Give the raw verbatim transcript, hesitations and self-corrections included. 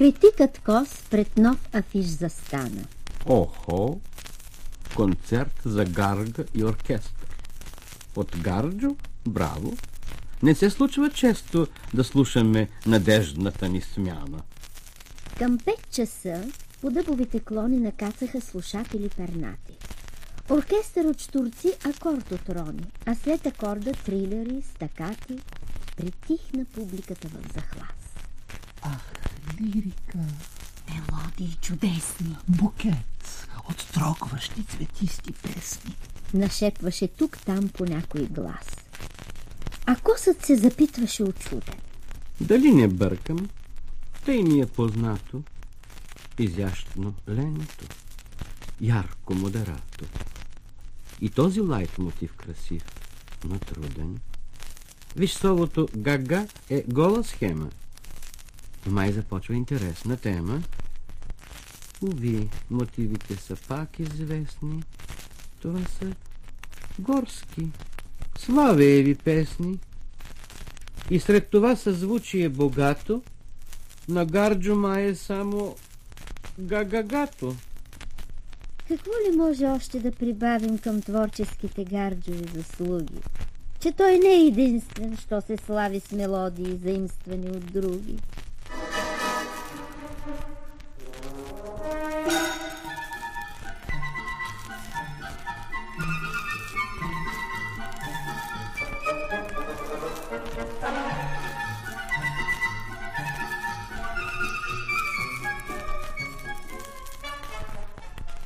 Критикът Кос пред нов афиш застана. Охо! Концерт за гарга и оркестър. От Гарджо? Браво! Не се случва често да слушаме надеждната ни смяна. Към пет часа по дъбовите клони накацаха слушатели пернати. Оркестър от щурци акорд от рони, а след акорда трилери, стакати. Притихна публиката в захлас. Ах, лирика! Мелодии чудесни! Букет от трогващи цветисти песни. Нашепваше тук-там по някой глас. А Косът се запитваше очуден. Дали не бъркам? Тъй ми е познато. Изящно ленто, ярко модерато. И този лайт мотив красив, но труден. Виж, солото гага е гола схема. Май започва интересна тема. Уви, мотивите са пак известни. Това са горски, славееви песни. И сред това съзвучие богато, на Гарджо май е само гагагато. Какво ли може още да прибавим към творческите Гарджови заслуги? Че той не е единствен, що се слави с мелодии, заимствани от други.